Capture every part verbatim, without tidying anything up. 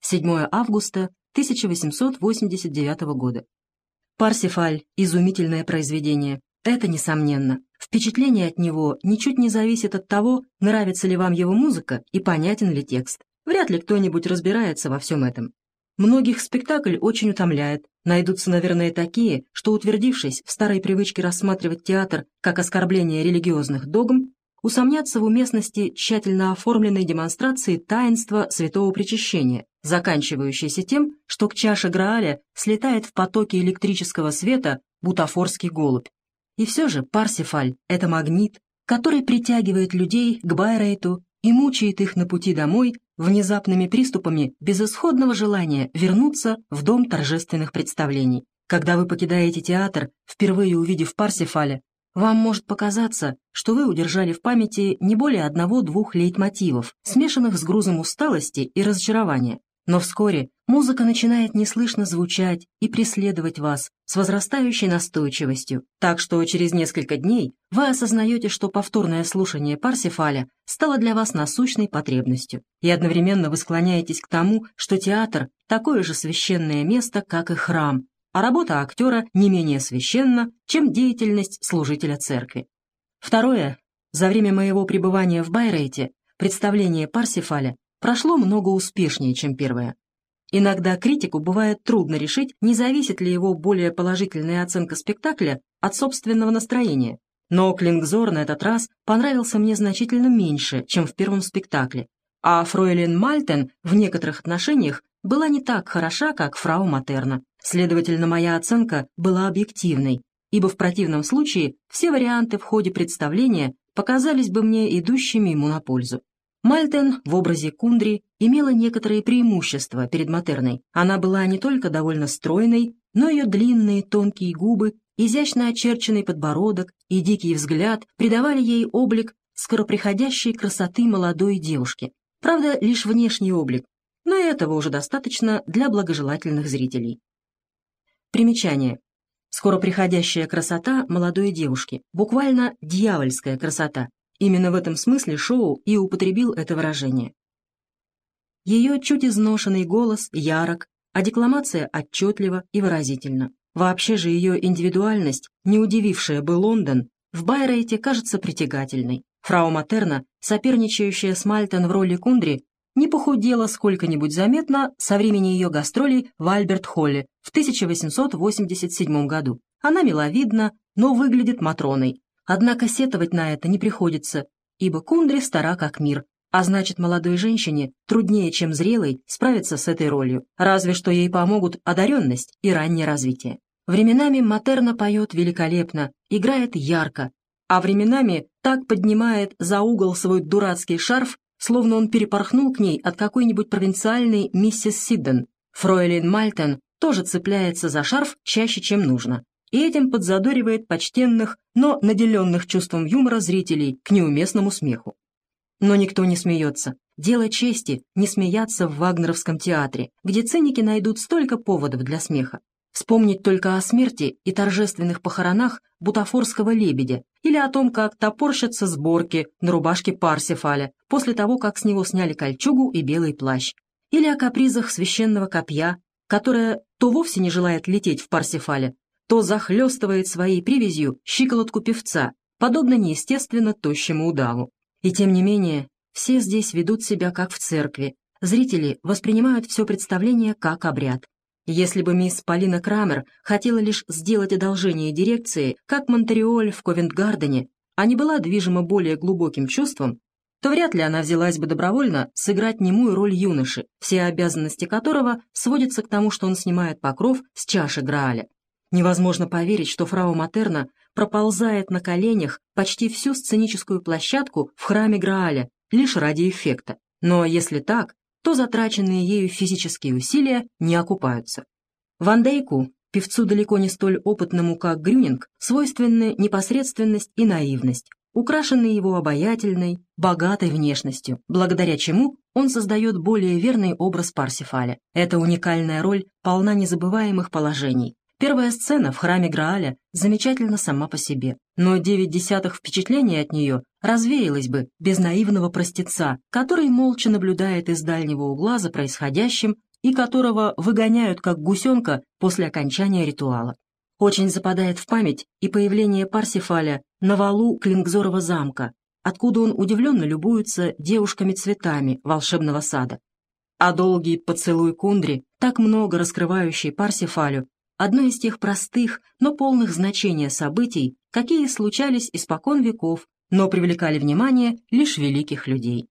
седьмое августа тысяча восемьсот восемьдесят девятого года. «Парсифаль» — изумительное произведение. Это несомненно. Впечатление от него ничуть не зависит от того, нравится ли вам его музыка и понятен ли текст. Вряд ли кто-нибудь разбирается во всем этом. Многих спектакль очень утомляет. Найдутся, наверное, такие, что, утвердившись в старой привычке рассматривать театр как оскорбление религиозных догм, усомнятся в уместности тщательно оформленной демонстрации таинства святого причащения, заканчивающейся тем, что к чаше Грааля слетает в потоке электрического света бутафорский голубь. И все же Парсифаль — это магнит, который притягивает людей к Байрейту и мучает их на пути домой внезапными приступами безысходного желания вернуться в дом торжественных представлений. Когда вы покидаете театр, впервые увидев Парсифаля, вам может показаться, что вы удержали в памяти не более одного-двух лейтмотивов, смешанных с грузом усталости и разочарования. Но вскоре музыка начинает неслышно звучать и преследовать вас с возрастающей настойчивостью, так что через несколько дней вы осознаете, что повторное слушание Парсифаля стало для вас насущной потребностью, и одновременно вы склоняетесь к тому, что театр — такое же священное место, как и храм, а работа актера не менее священна, чем деятельность служителя церкви. Второе. За время моего пребывания в Байрейте представление Парсифаля прошло много успешнее, чем первое. Иногда критику бывает трудно решить, не зависит ли его более положительная оценка спектакля от собственного настроения. Но Клингзор на этот раз понравился мне значительно меньше, чем в первом спектакле, а фройлен Мальтен в некоторых отношениях была не так хороша, как фрау Матерна. Следовательно, моя оценка была объективной, ибо в противном случае все варианты в ходе представления показались бы мне идущими ему на пользу. Мальтен в образе Кундри имела некоторые преимущества перед Матерной. Она была не только довольно стройной, но ее длинные тонкие губы, изящно очерченный подбородок и дикий взгляд придавали ей облик скороприходящей красоты молодой девушки. Правда, лишь внешний облик, но этого уже достаточно для благожелательных зрителей. Примечание. Скороприходящая красота молодой девушки, буквально дьявольская красота. Именно в этом смысле Шоу и употребил это выражение. Ее чуть изношенный голос ярок, а декламация отчетлива и выразительна. Вообще же ее индивидуальность, не удивившая бы Лондон, в Байрейте кажется притягательной. Фрау Матерна, соперничающая с Мальтен в роли Кундри, не похудела сколько-нибудь заметно со времени ее гастролей в Альберт-Холле в тысяча восемьсот восемьдесят седьмом году. Она миловидна, но выглядит Матроной. Однако сетовать на это не приходится, ибо Кундри стара как мир, а значит, молодой женщине труднее, чем зрелой, справиться с этой ролью, разве что ей помогут одаренность и раннее развитие. Временами Матерна поет великолепно, играет ярко, а временами так поднимает за угол свой дурацкий шарф, словно он перепорхнул к ней от какой-нибудь провинциальной миссис Сидден. Фройлен Мальтен тоже цепляется за шарф чаще, чем нужно, и этим подзадоривает почтенных, но наделенных чувством юмора зрителей к неуместному смеху. Но никто не смеется. Дело чести не смеяться в Вагнеровском театре, где циники найдут столько поводов для смеха. Вспомнить только о смерти и торжественных похоронах бутафорского лебедя или о том, как топорщатся сборки на рубашке Парсифаля после того, как с него сняли кольчугу и белый плащ, или о капризах священного копья, которое то вовсе не желает лететь в Парсифале, то захлестывает своей привязью щиколотку певца, подобно неестественно тощему удаву. И тем не менее, все здесь ведут себя как в церкви. Зрители воспринимают все представление как обряд. Если бы мисс Полина Крамер хотела лишь сделать одолжение дирекции, как Монтериоль в Ковент-Гардене, а не была движима более глубоким чувством, то вряд ли она взялась бы добровольно сыграть немую роль юноши, все обязанности которого сводятся к тому, что он снимает покров с чаши Грааля. Невозможно поверить, что фрау Матерна проползает на коленях почти всю сценическую площадку в храме Грааля лишь ради эффекта. Но если так, то затраченные ею физические усилия не окупаются. Ван Дейку, певцу далеко не столь опытному, как Грюнинг, свойственны непосредственность и наивность, украшенные его обаятельной, богатой внешностью, благодаря чему он создает более верный образ Парсифаля. Эта уникальная роль полна незабываемых положений. Первая сцена в храме Грааля замечательна сама по себе, но девять десятых впечатления от нее развеялось бы без наивного простеца, который молча наблюдает из дальнего угла за происходящим и которого выгоняют как гусенка после окончания ритуала. Очень западает в память и появление Парсифаля на валу Клингзорова замка, откуда он удивленно любуется девушками-цветами волшебного сада. А долгий поцелуй Кундри, так много раскрывающий Парсифалю, одно из тех простых, но полных значения событий, какие случались испокон веков, но привлекали внимание лишь великих людей.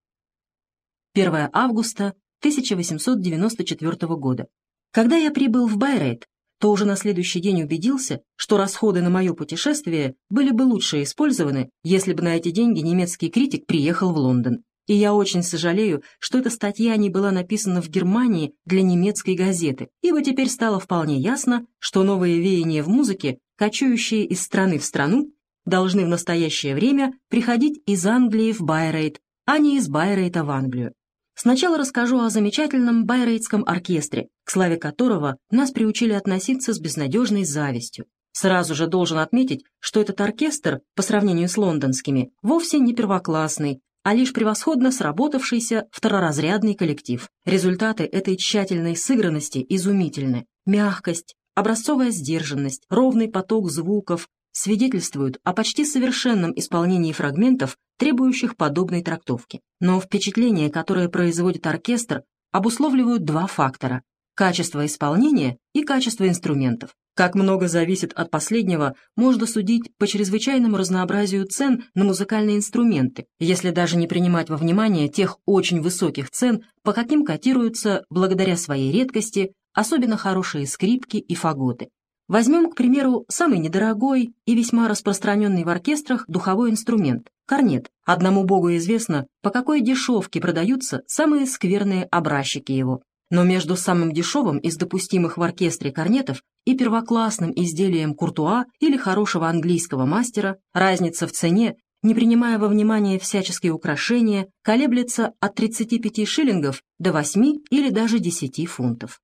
первое августа тысяча восемьсот девяносто четвёртого года. Когда я прибыл в Байрейт, то уже на следующий день убедился, что расходы на мое путешествие были бы лучше использованы, если бы на эти деньги немецкий критик приехал в Лондон. И я очень сожалею, что эта статья не была написана в Германии для немецкой газеты, ибо теперь стало вполне ясно, что новые веяния в музыке, кочующие из страны в страну, должны в настоящее время приходить из Англии в Байрейт, а не из Байрейта в Англию. Сначала расскажу о замечательном байрейтском оркестре, к славе которого нас приучили относиться с безнадежной завистью. Сразу же должен отметить, что этот оркестр, по сравнению с лондонскими, вовсе не первоклассный, а лишь превосходно сработавшийся второразрядный коллектив. Результаты этой тщательной сыгранности изумительны. Мягкость, образцовая сдержанность, ровный поток звуков свидетельствуют о почти совершенном исполнении фрагментов, требующих подобной трактовки. Но впечатление, которое производит оркестр, обусловливают два фактора – качество исполнения и качество инструментов. Как много зависит от последнего, можно судить по чрезвычайному разнообразию цен на музыкальные инструменты, если даже не принимать во внимание тех очень высоких цен, по каким котируются, благодаря своей редкости, особенно хорошие скрипки и фаготы. Возьмем, к примеру, самый недорогой и весьма распространенный в оркестрах духовой инструмент – корнет. Одному богу известно, по какой дешевке продаются самые скверные образчики его. Но между самым дешевым из допустимых в оркестре корнетов и первоклассным изделием куртуа или хорошего английского мастера разница в цене, не принимая во внимание всяческие украшения, колеблется от тридцати пяти шиллингов до восьми или даже десяти фунтов.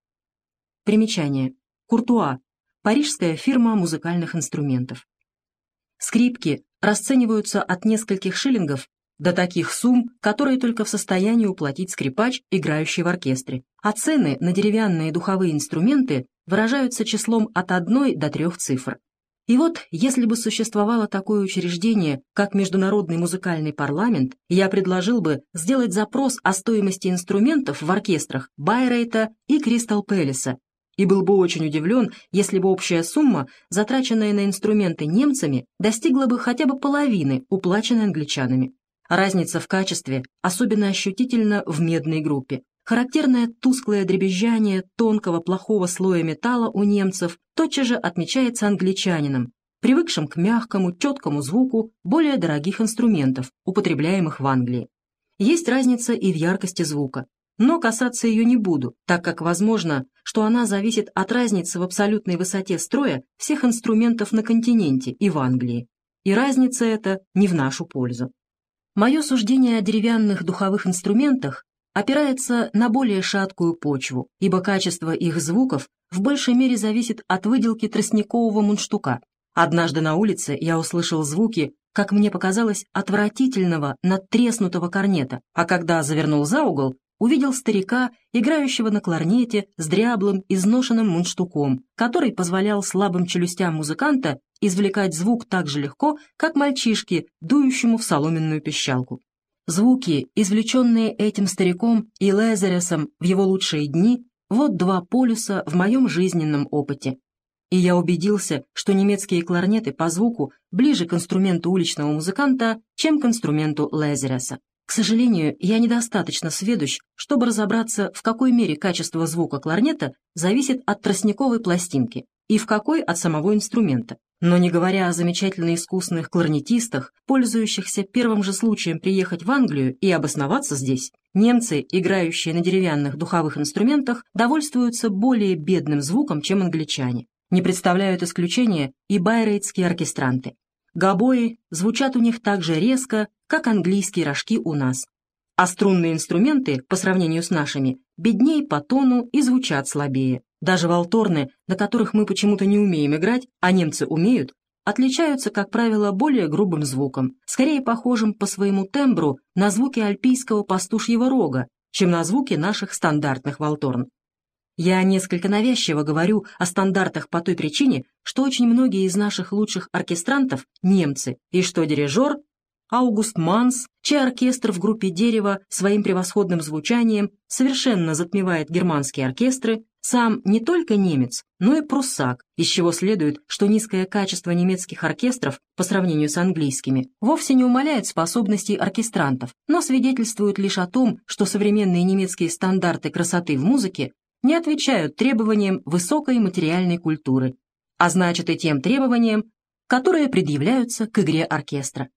Примечание. Куртуа. Парижская фирма музыкальных инструментов. Скрипки расцениваются от нескольких шиллингов до таких сумм, которые только в состоянии уплатить скрипач, играющий в оркестре. А цены на деревянные духовые инструменты выражаются числом от одной до трех цифр. И вот, если бы существовало такое учреждение, как Международный музыкальный парламент, я предложил бы сделать запрос о стоимости инструментов в оркестрах Байрейта и Кристал Пэлиса, и был бы очень удивлен, если бы общая сумма, затраченная на инструменты немцами, достигла бы хотя бы половины, уплаченной англичанами. Разница в качестве особенно ощутительна в медной группе. Характерное тусклое дребезжание тонкого плохого слоя металла у немцев тотчас же отмечается англичанином, привыкшим к мягкому, четкому звуку более дорогих инструментов, употребляемых в Англии. Есть разница и в яркости звука. Но касаться ее не буду, так как возможно, что она зависит от разницы в абсолютной высоте строя всех инструментов на континенте и в Англии. И разница эта не в нашу пользу. Мое суждение о деревянных духовых инструментах опирается на более шаткую почву, ибо качество их звуков в большей мере зависит от выделки тростникового мундштука. Однажды на улице я услышал звуки, как мне показалось, отвратительного надтреснутого корнета, а когда завернул за угол, увидел старика, играющего на кларнете с дряблым, изношенным мундштуком, который позволял слабым челюстям музыканта извлекать звук так же легко, как мальчишке, дующему в соломенную пищалку. Звуки, извлеченные этим стариком и Лезересом в его лучшие дни, вот два полюса в моем жизненном опыте. И я убедился, что немецкие кларнеты по звуку ближе к инструменту уличного музыканта, чем к инструменту Лезереса. К сожалению, я недостаточно сведущ, чтобы разобраться, в какой мере качество звука кларнета зависит от тростниковой пластинки и в какой от самого инструмента. Но не говоря о замечательно искусных кларнетистах, пользующихся первым же случаем приехать в Англию и обосноваться здесь, немцы, играющие на деревянных духовых инструментах, довольствуются более бедным звуком, чем англичане. Не представляют исключения и байрейтские оркестранты. Гобои звучат у них так же резко, как английские рожки у нас. А струнные инструменты, по сравнению с нашими, беднее по тону и звучат слабее. Даже валторны, на которых мы почему-то не умеем играть, а немцы умеют, отличаются, как правило, более грубым звуком, скорее похожим по своему тембру на звуки альпийского пастушьего рога, чем на звуки наших стандартных валторн. Я несколько навязчиво говорю о стандартах по той причине, что очень многие из наших лучших оркестрантов – немцы, и что дирижер Аугуст Манс, чей оркестр в группе «Дерево» своим превосходным звучанием совершенно затмевает германские оркестры, сам не только немец, но и пруссак, из чего следует, что низкое качество немецких оркестров по сравнению с английскими вовсе не умаляет способностей оркестрантов, но свидетельствует лишь о том, что современные немецкие стандарты красоты в музыке не отвечают требованиям высокой материальной культуры, а значит и тем требованиям, которые предъявляются к игре оркестра.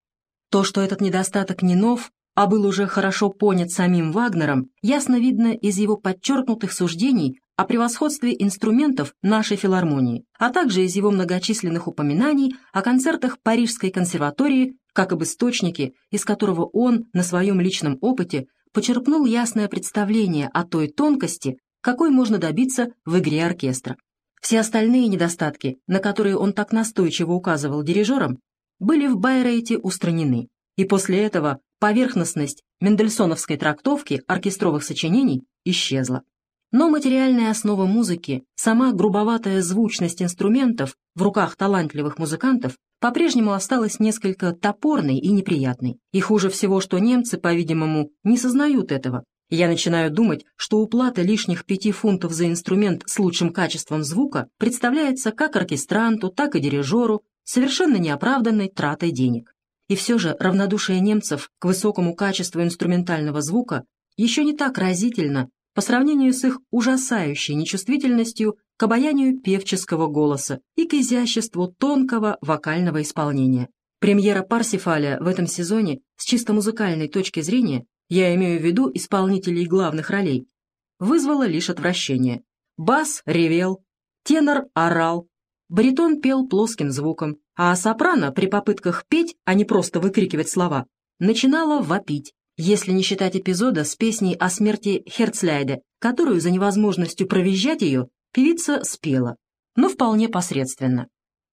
То, что этот недостаток не нов, а был уже хорошо понят самим Вагнером, ясно видно из его подчеркнутых суждений о превосходстве инструментов нашей филармонии, а также из его многочисленных упоминаний о концертах Парижской консерватории, как об источнике, из которого он на своем личном опыте почерпнул ясное представление о той тонкости, какой можно добиться в игре оркестра. Все остальные недостатки, на которые он так настойчиво указывал дирижерам, были в Байрейте устранены, и после этого поверхностность мендельсоновской трактовки оркестровых сочинений исчезла. Но материальная основа музыки, сама грубоватая звучность инструментов в руках талантливых музыкантов по-прежнему осталась несколько топорной и неприятной. И хуже всего, что немцы, по-видимому, не сознают этого. Я начинаю думать, что уплата лишних пяти фунтов за инструмент с лучшим качеством звука представляется как оркестранту, так и дирижеру совершенно неоправданной тратой денег. И все же равнодушие немцев к высокому качеству инструментального звука еще не так разительно по сравнению с их ужасающей нечувствительностью к обаянию певческого голоса и к изяществу тонкого вокального исполнения. Премьера «Парсифаля» в этом сезоне с чисто музыкальной точки зрения, я имею в виду исполнителей главных ролей, вызвала лишь отвращение. Бас ревел, тенор орал, баритон пел плоским звуком, а сопрано при попытках петь, а не просто выкрикивать слова, начинала вопить, если не считать эпизода с песней о смерти Херцляйде, которую за невозможностью провизжать ее певица спела, но вполне посредственно.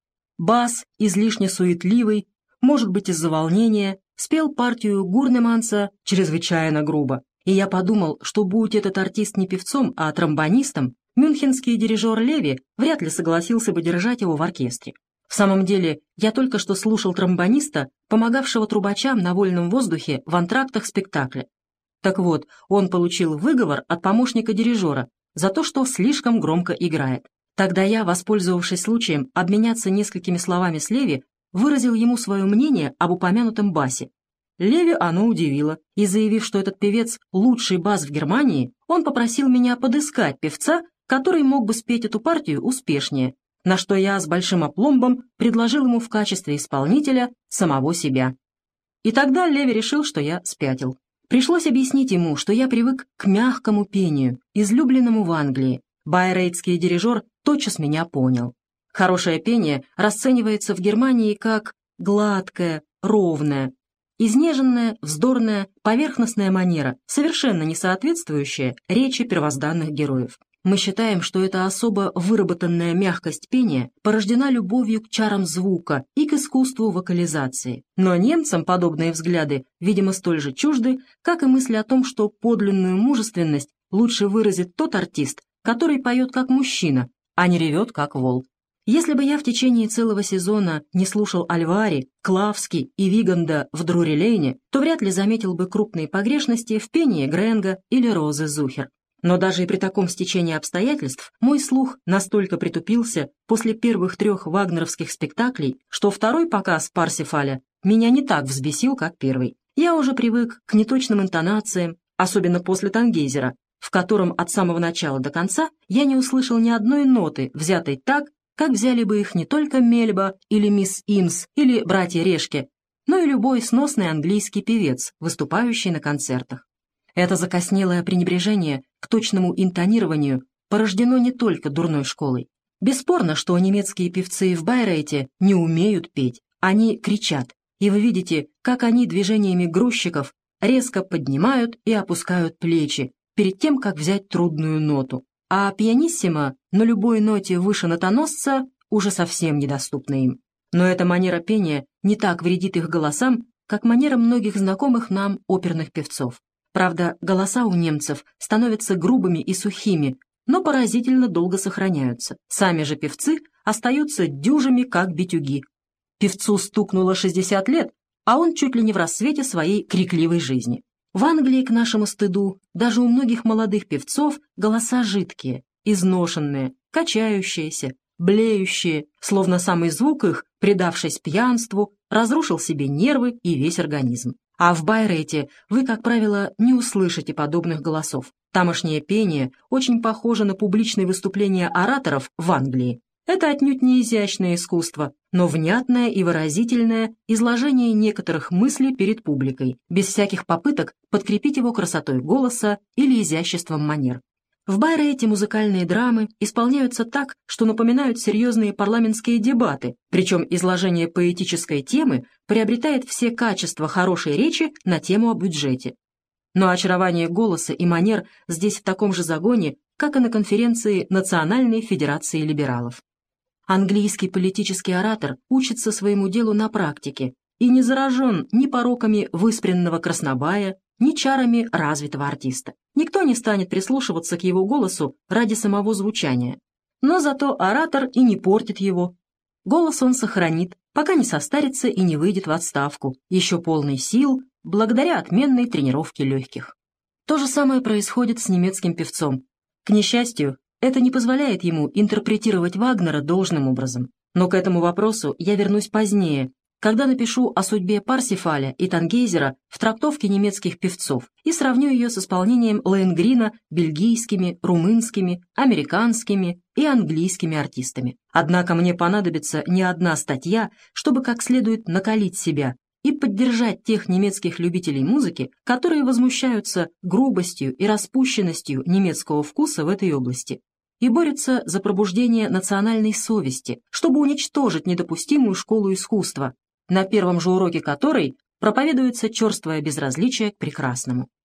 Бас, излишне суетливый, может быть из-за волнения, спел партию Гурнеманса чрезвычайно грубо, и я подумал, что будь этот артист не певцом, а тромбонистом, мюнхенский дирижер Леви вряд ли согласился бы держать его в оркестре. В самом деле, я только что слушал тромбониста, помогавшего трубачам на вольном воздухе в антрактах спектакля. Так вот, он получил выговор от помощника дирижера за то, что слишком громко играет. Тогда я, воспользовавшись случаем обменяться несколькими словами с Леви, выразил ему свое мнение об упомянутом басе. Леви оно удивило, и, заявив, что этот певец – лучший бас в Германии, он попросил меня подыскать певца, который мог бы спеть эту партию успешнее, на что я с большим опломбом предложил ему в качестве исполнителя самого себя. И тогда Леви решил, что я спятил. Пришлось объяснить ему, что я привык к мягкому пению, излюбленному в Англии. Байрейтский дирижер тотчас меня понял. Хорошее пение расценивается в Германии как гладкое, ровное, изнеженная, вздорная, поверхностная манера, совершенно не соответствующая речи первозданных героев. Мы считаем, что эта особо выработанная мягкость пения порождена любовью к чарам звука и к искусству вокализации. Но немцам подобные взгляды, видимо, столь же чужды, как и мысль о том, что подлинную мужественность лучше выразит тот артист, который поет как мужчина, а не ревет как вол. Если бы я в течение целого сезона не слушал Альвари, Клавски и Виганда в Друри-Лейне, то вряд ли заметил бы крупные погрешности в пении Гренга или Розы Зухер. Но даже и при таком стечении обстоятельств мой слух настолько притупился после первых трех вагнеровских спектаклей, что второй показ Парсифаля меня не так взбесил, как первый. Я уже привык к неточным интонациям, особенно после Тангейзера, в котором от самого начала до конца я не услышал ни одной ноты, взятой так, как взяли бы их не только Мельба или мисс Имс или братья Решке, но и любой сносный английский певец, выступающий на концертах. Это закоснелое пренебрежение к точному интонированию порождено не только дурной школой. Бесспорно, что немецкие певцы в Байрейте не умеют петь, они кричат, и вы видите, как они движениями грузчиков резко поднимают и опускают плечи перед тем, как взять трудную ноту. А пианиссимо на любой ноте выше нотоносца уже совсем недоступна им. Но эта манера пения не так вредит их голосам, как манера многих знакомых нам оперных певцов. Правда, голоса у немцев становятся грубыми и сухими, но поразительно долго сохраняются. Сами же певцы остаются дюжими, как битюги. Певцу стукнуло шестьдесят лет, а он чуть ли не в рассвете своей крикливой жизни. В Англии, к нашему стыду, даже у многих молодых певцов голоса жидкие, изношенные, качающиеся, блеющие, словно самый звук их, предавшись пьянству, разрушил себе нервы и весь организм. А в Байрейте вы, как правило, не услышите подобных голосов. Тамошнее пение очень похоже на публичные выступления ораторов в Англии. Это отнюдь не изящное искусство, но внятное и выразительное изложение некоторых мыслей перед публикой, без всяких попыток подкрепить его красотой голоса или изяществом манер. В Байрейте музыкальные драмы исполняются так, что напоминают серьезные парламентские дебаты, причем изложение поэтической темы приобретает все качества хорошей речи на тему о бюджете. Но очарование голоса и манер здесь в таком же загоне, как и на конференции Национальной Федерации Либералов. Английский политический оратор учится своему делу на практике и не заражен ни пороками выспренного краснобая, ни чарами развитого артиста. Никто не станет прислушиваться к его голосу ради самого звучания. Но зато оратор и не портит его. Голос он сохранит, пока не состарится и не выйдет в отставку, еще полный сил, благодаря отменной тренировке легких. То же самое происходит с немецким певцом. К несчастью, это не позволяет ему интерпретировать Вагнера должным образом. Но к этому вопросу я вернусь позднее, когда напишу о судьбе Парсифаля и Тангейзера в трактовке немецких певцов и сравню ее с исполнением Лоенгрина бельгийскими, румынскими, американскими и английскими артистами. Однако мне понадобится не одна статья, чтобы как следует накалить себя и поддержать тех немецких любителей музыки, которые возмущаются грубостью и распущенностью немецкого вкуса в этой области и борются за пробуждение национальной совести, чтобы уничтожить недопустимую школу искусства, на первом же уроке которой проповедуется черствое безразличие к прекрасному.